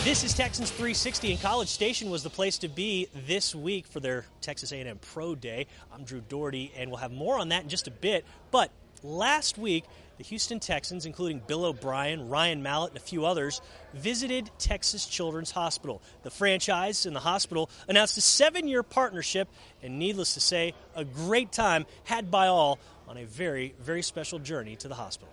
This is Texans 360, and College Station was the place to be this week for their Texas A&M Pro Day. I'm Drew Doherty, and we'll have more on that in just a bit. But last week, the Houston Texans, including Bill O'Brien, Ryan Mallett, and a few others, visited Texas Children's Hospital. The franchise and the hospital announced a 7-year partnership, and needless to say, a great time had by all on a very, very special journey to the hospital.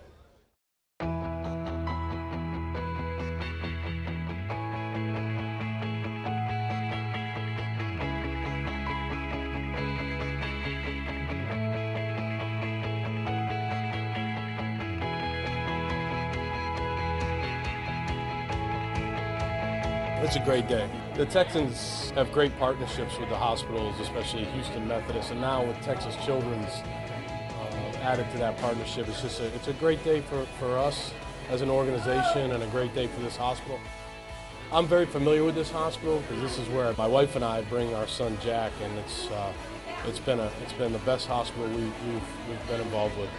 It's a great day. The Texans have great partnerships with the hospitals, especially Houston Methodist, and now with Texas Children's added to that partnership. It's a great day for us as an organization and a great day for this hospital. I'm very familiar with this hospital because this is where my wife and I bring our son Jack, and it's been the best hospital we've been involved with.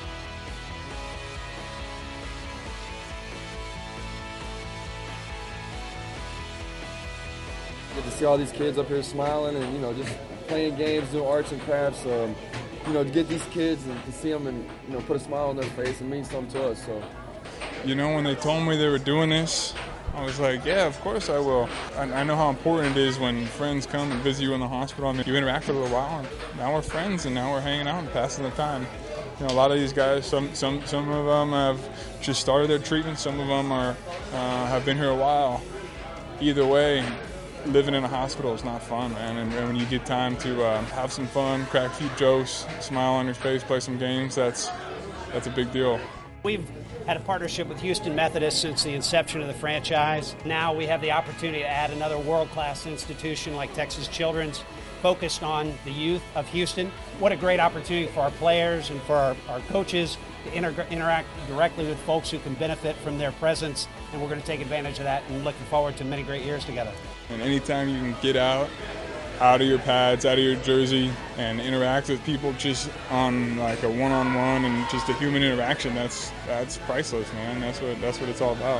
Get to see all these kids up here smiling and, just playing games, doing arts and crafts. To get these kids and to see them and, put a smile on their face, it means something to us. So, when they told me they were doing this, I was like, yeah, of course I will. I know how important it is when friends come and visit you in the hospital. You interact for a little while, and now we're friends, and now we're hanging out and passing the time. A lot of these guys, some of them have just started their treatment. Some of them have been here a while. Either way, living in a hospital is not fun, man. And when you get time to have some fun, crack a few jokes, smile on your face, play some games, that's a big deal. We've had a partnership with Houston Methodist since the inception of the franchise. Now we have the opportunity to add another world-class institution like Texas Children's, focused on the youth of Houston. What a great opportunity for our players and for our coaches to interact directly with folks who can benefit from their presence, and we're going to take advantage of that and looking forward to many great years together. And anytime you can get out of your pads, out of your jersey, and interact with people just on like a one-on-one and just a human interaction, that's priceless, man. That's what it's all about.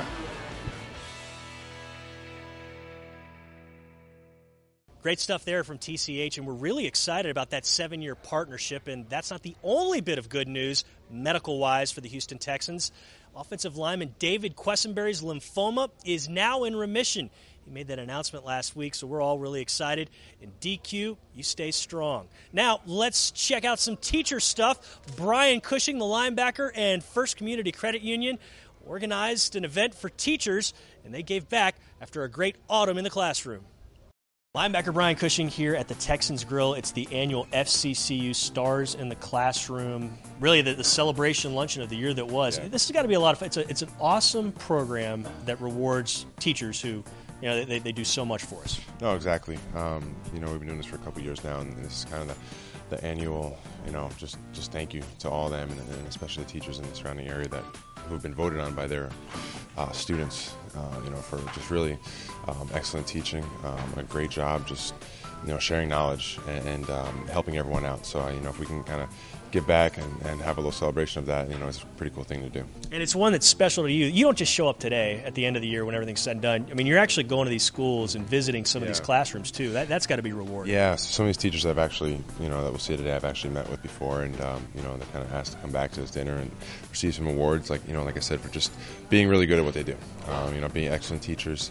Great stuff there from TCH, and we're really excited about that 7-year partnership, and that's not the only bit of good news medical-wise for the Houston Texans. Offensive lineman David Quessenberry's lymphoma is now in remission. He made that announcement last week, so we're all really excited. And DQ, you stay strong. Now, let's check out some teacher stuff. Brian Cushing, the linebacker, and First Community Credit Union organized an event for teachers, and they gave back after a great autumn in the classroom. Linebacker Brian Cushing here at the Texans Grill. It's the annual FCCU Stars in the Classroom, really the celebration luncheon of the year that was. Yeah. This has got to be a lot of fun. It's an awesome program that rewards teachers who, they do so much for us. No, exactly. We've been doing this for a couple years now, and this is kind of the annual, just thank you to all of them, and especially the teachers in the surrounding area who have been voted on by their students, for just really excellent teaching, a great job, just sharing knowledge and helping everyone out. So if we can kind of give back and have a little celebration of that, it's a pretty cool thing to do. And it's one that's special to you. You don't just show up today at the end of the year when everything's said and done. I mean, you're actually going to these schools and visiting some of these classrooms too. That's got to be rewarding. Yeah, so some of these teachers I've actually, that we'll see today, I've actually met with before, and they're kind of asked to come back to this dinner and receive some awards, like I said, for just being really good at what they do. Being excellent teachers.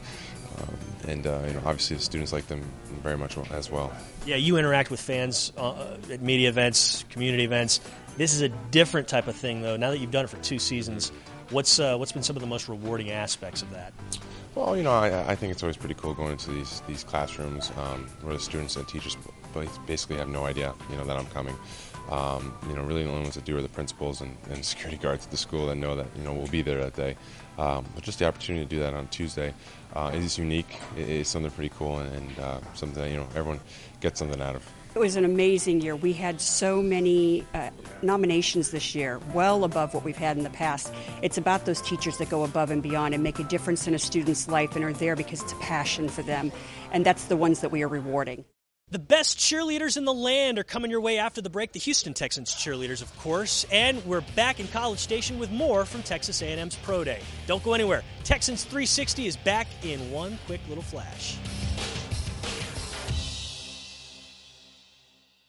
And obviously the students like them very much as well. Yeah, you interact with fans at media events, community events. This is a different type of thing, though. Now that you've done it for 2 seasons, what's been some of the most rewarding aspects of that? Well, I think it's always pretty cool going into these classrooms where the students and teachers basically have no idea, that I'm coming. Really the only ones that do are the principals and security guards at the school that know that, we'll be there that day. But just the opportunity to do that on Tuesday is unique. It's something pretty cool and something that, everyone gets something out of. It was an amazing year. We had so many nominations this year, well above what we've had in the past. It's about those teachers that go above and beyond and make a difference in a student's life and are there because it's a passion for them. And that's the ones that we are rewarding. The best cheerleaders in the land are coming your way after the break. The Houston Texans cheerleaders, of course. And we're back in College Station with more from Texas A&M's Pro Day. Don't go anywhere. Texans 360 is back in one quick little flash.